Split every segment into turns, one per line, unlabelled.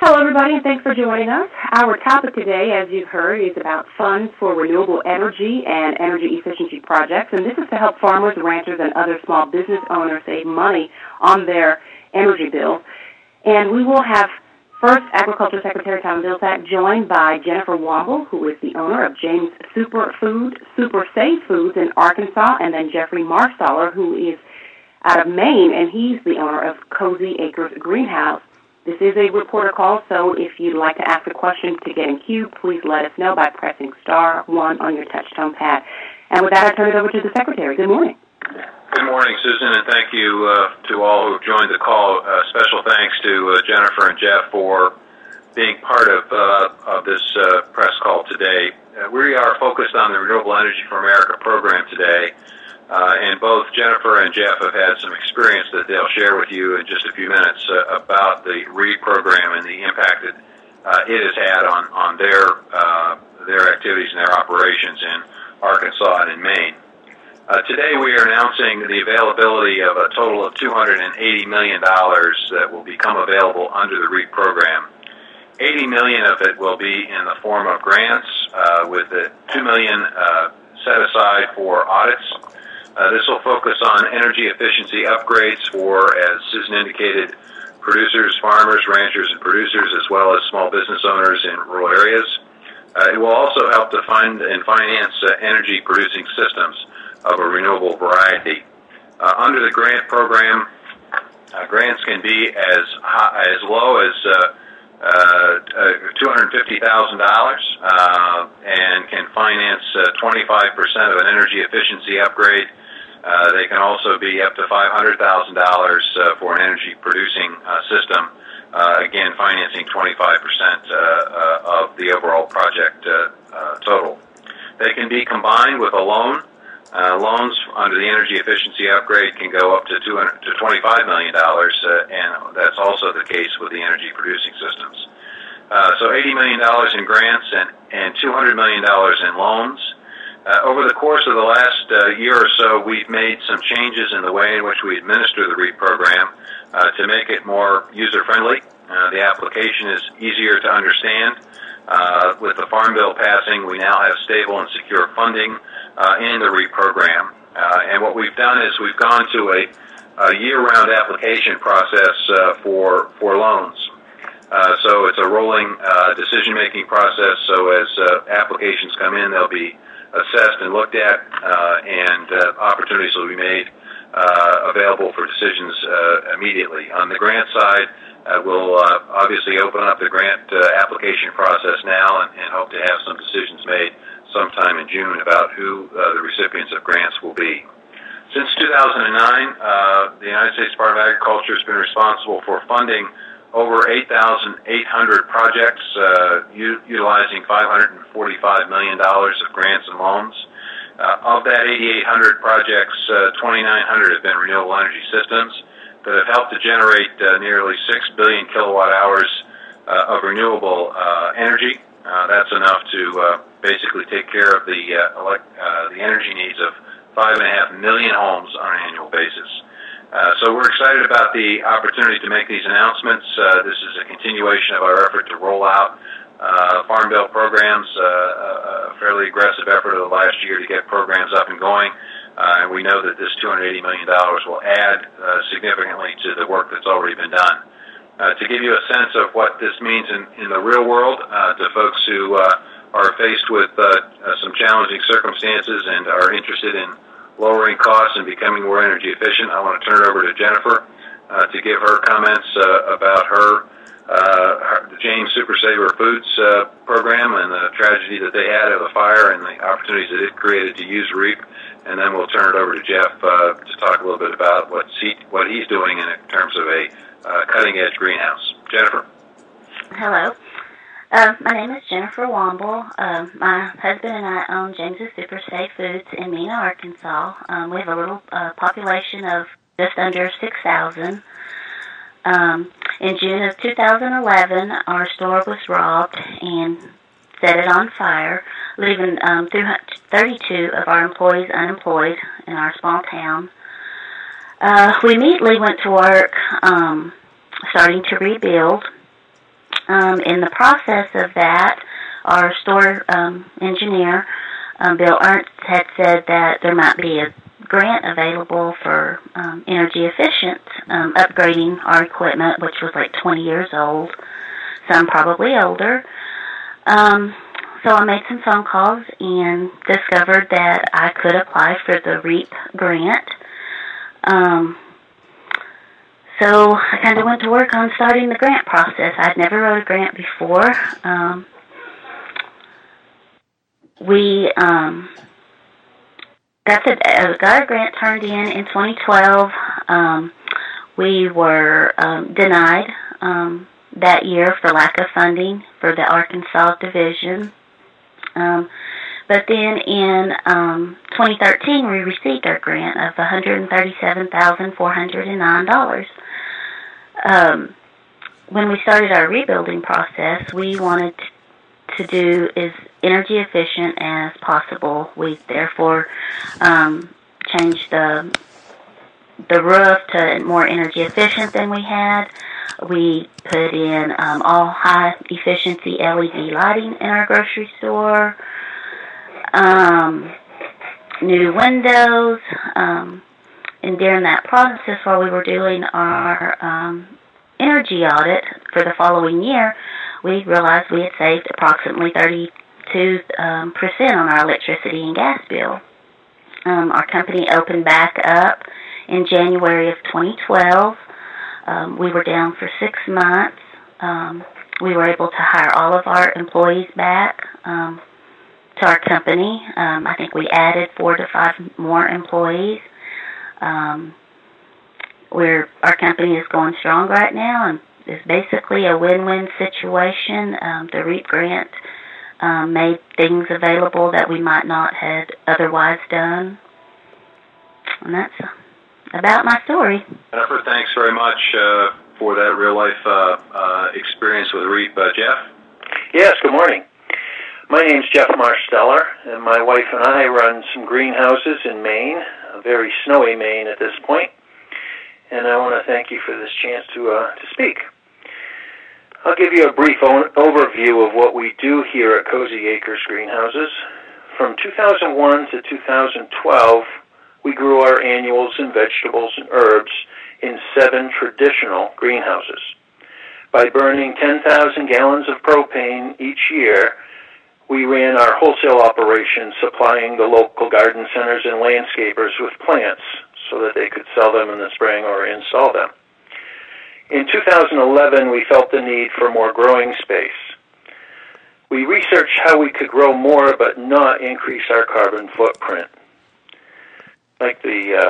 Hello, everybody, and thanks for joining us. Our topic today, as you've heard, is about funds for renewable energy and energy efficiency projects, and this is to help farmers, ranchers, and other small business owners save money on their energy bills. And we will have first Agriculture Secretary Tom Vilsack joined by Jennifer Womble, who is the owner of James Super Safe Foods in Arkansas, and then Jeffrey Marstaller, who is out of Maine, and he's the owner of Cozy Acres Greenhouse. This is a reporter call, so if you'd like to ask a question to get in queue, please let us know by pressing *1 on your touch-tone pad. And with that, I turn it over to the Secretary. Good morning.
Good morning, Susan, and thank you to all who have joined the call. Special thanks to Jennifer and Jeff for being part of this press call today. We are focused on the Renewable Energy for America program today. And both Jennifer and Jeff have had some experience that they'll share with you in just a few minutes about the REAP program and the impact that it has had on their activities and their operations in Arkansas and in Maine. Today we are announcing the availability of a total of $280 million that will become available under the REAP program. $80 million of it will be in the form of grants, with the $2 million set aside for audits. This will focus on energy efficiency upgrades for, as Susan indicated, producers, farmers, ranchers, and producers, as well as small business owners in rural areas. It will also help to fund and finance energy-producing systems of a renewable variety. Under the grant program, grants can be as low as $250,000 and can finance 25% of an energy efficiency upgrade. They can also be up to $500,000 for an energy-producing system, again, financing 25% of the overall project total. They can be combined with a loan. Loans under the energy efficiency upgrade can go up to $25 million, and that's also the case with the energy-producing systems. So $80 million in grants and $200 million in loans. Over the course of the last year or so, we've made some changes in the way in which we administer the REAP program to make it more user-friendly. The application is easier to understand. With the Farm Bill passing, we now have stable and secure funding in the REAP program. And what we've done is we've gone to a year-round application process for loans. So it's a rolling decision-making process. So as applications come in, they'll be assessed and looked at, and opportunities will be made available for decisions immediately. On the grant side, we'll obviously open up the grant application process now and hope to have some decisions made sometime in June about who the recipients of grants will be. Since 2009, the United States Department of Agriculture has been responsible for funding over 8,800 projects, utilizing $545 million of grants and loans. Of that 8,800 projects, 2,900 have been renewable energy systems that have helped to generate nearly 6 billion kilowatt hours of renewable energy. That's enough to basically take care of the energy needs of 5.5 million homes on an annual basis. So we're excited about the opportunity to make these announcements. This is a continuation of our effort to roll out Farm Bill programs, a fairly aggressive effort of the last year to get programs up and going. And we know that this $280 million will add significantly to the work that's already been done. To give you a sense of what this means in the real world, to folks who are faced with some challenging circumstances and are interested in lowering costs and becoming more energy efficient, I want to turn it over to Jennifer to give her comments about the James Super Safe Foods program and the tragedy that they had of the fire and the opportunities that it created to use REAP. And then we'll turn it over to Jeff to talk a little bit about what he's doing in terms of a cutting-edge greenhouse. Jennifer.
Hello. My name is Jennifer Womble. My husband and I own James's Super Safe Foods in Mena, Arkansas. We have a little population of just under 6,000. In June of 2011, our store was robbed and set it on fire, leaving 32 of our employees unemployed in our small town. We immediately went to work starting to rebuild. In the process of that, our store engineer, Bill Ernst, had said that there might be a grant available for energy efficient upgrading our equipment, which was like 20 years old, some probably older. So I made some phone calls and discovered that I could apply for the REAP grant. So I kind of went to work on starting the grant process. I'd never wrote a grant before. We got our grant turned in 2012. We were denied that year for lack of funding for the Arkansas division. But then in 2013, we received our grant of $137,409. When we started our rebuilding process, we wanted to do as energy efficient as possible. We therefore changed the roof to more energy efficient than we had. We put in all high efficiency LED lighting in our grocery store, new windows, and during that process, while we were doing our energy audit for the following year, we realized we had saved approximately 32% on our electricity and gas bill. Our company opened back up in January of 2012. We were down for 6 months. We were able to hire all of our employees back to our company. I think we added 4 to 5 more employees. Our company is going strong right now, and it's basically a win-win situation. The REAP grant made things available that we might not have otherwise done. And that's about my story.
Jennifer, thanks very much for that real-life experience with REAP. Jeff?
Yes, good morning. My name's Jeff Marsteller, and my wife and I run some greenhouses in Maine, a very snowy Maine at this point, and I want to thank you for this chance to speak. I'll give you a brief overview of what we do here at Cozy Acres Greenhouses. From 2001 to 2012, we grew our annuals and vegetables and herbs in 7 traditional greenhouses. By burning 10,000 gallons of propane each year, we ran our wholesale operation supplying the local garden centers and landscapers with plants so that they could sell them in the spring or install them. In 2011, we felt the need for more growing space. We researched how we could grow more but not increase our carbon footprint. Like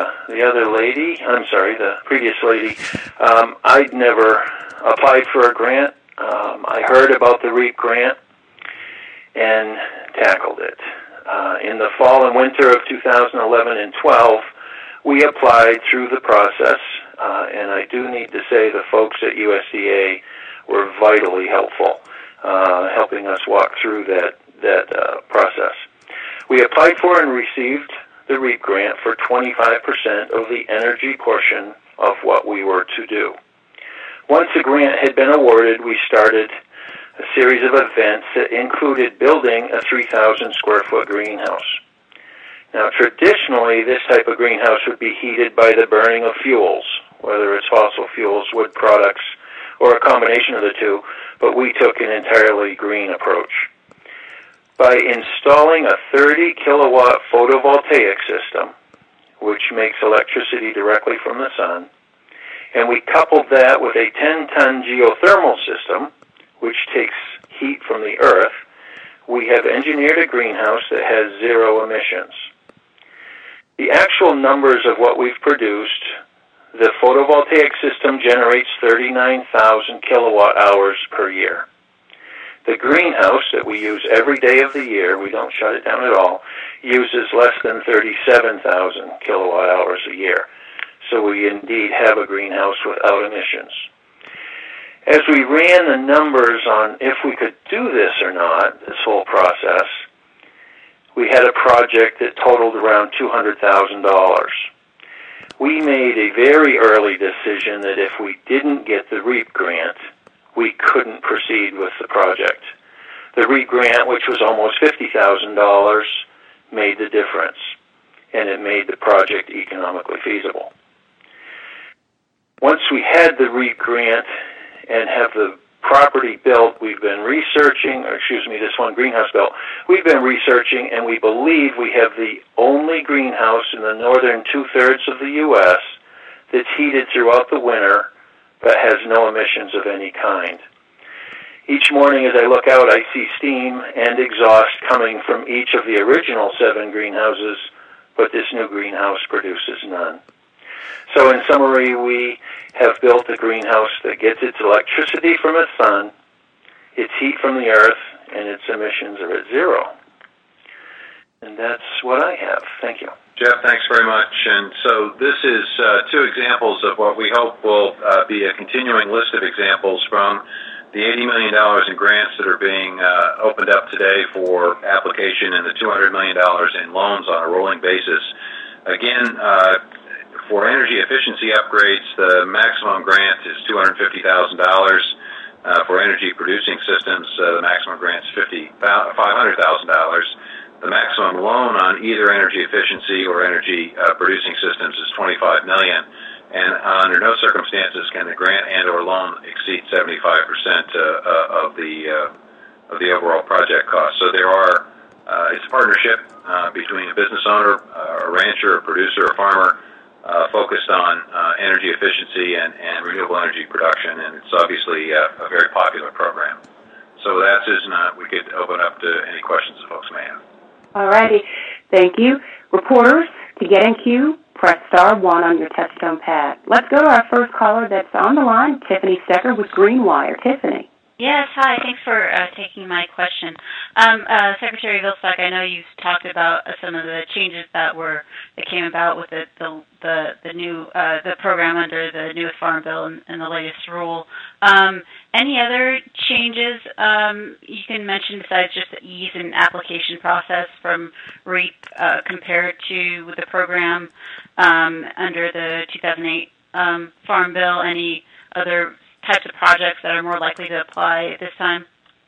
the previous lady, I'd never applied for a grant. I heard about the REAP grant and tackled it. In the fall and winter of 2011 and 12, we applied through the process, and I do need to say the folks at USDA were vitally helpful, helping us walk through that process. We applied for and received the REAP grant for 25% of the energy portion of what we were to do. Once the grant had been awarded, we started a series of events that included building a 3,000 square foot greenhouse. Now, traditionally, this type of greenhouse would be heated by the burning of fuels, whether it's fossil fuels, wood products, or a combination of the two, but we took an entirely green approach. By installing a 30 kilowatt photovoltaic system, which makes electricity directly from the sun, and we coupled that with a 10-ton geothermal system, which takes heat from the earth, we have engineered a greenhouse that has 0 emissions. The actual numbers of what we've produced, the photovoltaic system generates 39,000 kilowatt hours per year. The greenhouse that we use every day of the year, we don't shut it down at all, uses less than 37,000 kilowatt hours a year. So we indeed have a greenhouse without emissions. As we ran the numbers on if we could do this or not, this whole process, we had a project that totaled around $200,000. We made a very early decision that if we didn't get the REAP grant, we couldn't proceed with the project. The REAP grant, which was almost $50,000, made the difference, and it made the project economically feasible. Once we had the REAP grant and have the property built, we've been researching, this one greenhouse built, we've been researching, and we believe we have the only greenhouse in the northern two-thirds of the U.S. that's heated throughout the winter but has no emissions of any kind. Each morning as I look out, I see steam and exhaust coming from each of the original 7 greenhouses, but this new greenhouse produces none. So in summary, we have built a greenhouse that gets its electricity from the sun, its heat from the earth, and its emissions are at zero. And that's what I have. Thank you.
Jeff, thanks very much. And so this is 2 examples of what we hope will be a continuing list of examples from the $80 million in grants that are being opened up today for application and the $200 million in loans on a rolling basis. Again, for energy efficiency upgrades, the maximum grant is $250,000. For energy producing systems, the maximum grant is $500,000. The maximum loan on either energy efficiency or energy producing systems is $25 million. And under no circumstances can the grant and/or loan exceed 75% of the overall project cost. So there are it's a partnership between a business owner, a rancher, a producer, a farmer, focused on energy efficiency and renewable energy production, and it's obviously a very popular program. So with that, Susan, we could open up to any questions that folks may have.
All righty. Thank you. Reporters, to get in queue, press *1 on your touchtone pad. Let's go to our first caller that's on the line, Tiffany Stecker with Greenwire. Tiffany.
Yes, hi. Thanks for taking my question. Secretary Vilsack, I know you've talked about some of the changes that came about with the new program under the newest Farm Bill and the latest rule. Any other changes you can mention besides just the ease and application process from REAP compared to the program under the 2008 Farm Bill? Any other types of projects that are more likely to apply at this time?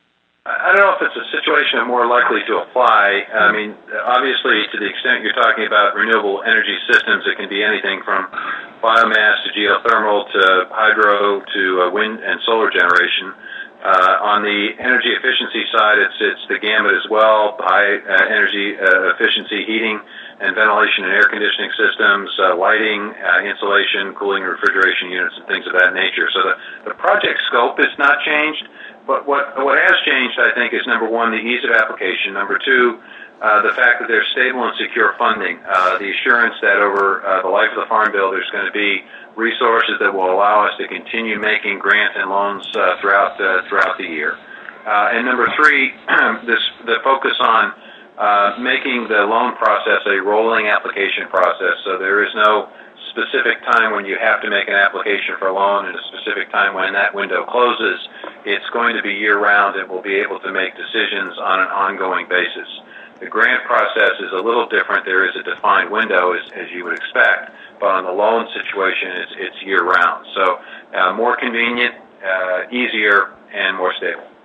I don't know if it's a situation more likely to apply. I mean, obviously, to the extent you're talking about renewable energy systems, it can be anything from biomass to geothermal to hydro to wind and solar generation. On the energy efficiency side, it's the gamut as well: high energy efficiency heating and ventilation and air conditioning systems, lighting, insulation, cooling, refrigeration units, and things of that nature. So the project scope is not changed, but what has changed, I think, is number one, the ease of application. Number two, the fact that there's stable and secure funding, the assurance that over the life of the Farm Bill, there's going to be resources that will allow us to continue making grants and loans throughout the year. And number three, the focus on making the loan process a rolling application process. So there is no specific time when you have to make an application for a loan and a specific time when that window closes. It's going to be year-round, and we'll be able to make decisions on an ongoing basis. The grant process is a little different. There is a defined window, as you would expect, but on the loan situation, it's year-round. So more convenient, easier, and more stable.